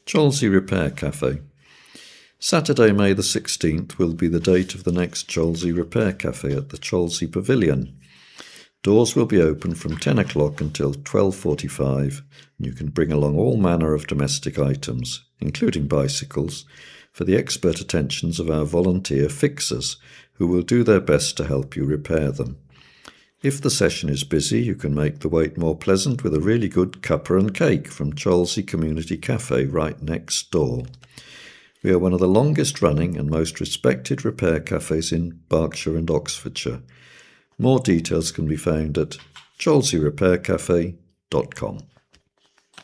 Cholsey Repair Cafe. Saturday, May the 16th will be the date of the next Cholsey Repair Cafe at the Cholsey Pavilion. Doors will be open from 10 o'clock until 12:45, and you can bring along all manner of domestic items, including bicycles, for the expert attentions of our volunteer fixers, who will do their best to help you repair them. If the session is busy, you can make the wait more pleasant with a really good cuppa and cake from Cholsey Community Cafe right next door. We are one of the longest running and most respected repair cafes in Berkshire and Oxfordshire. More details can be found at cholseyrepaircafe.com.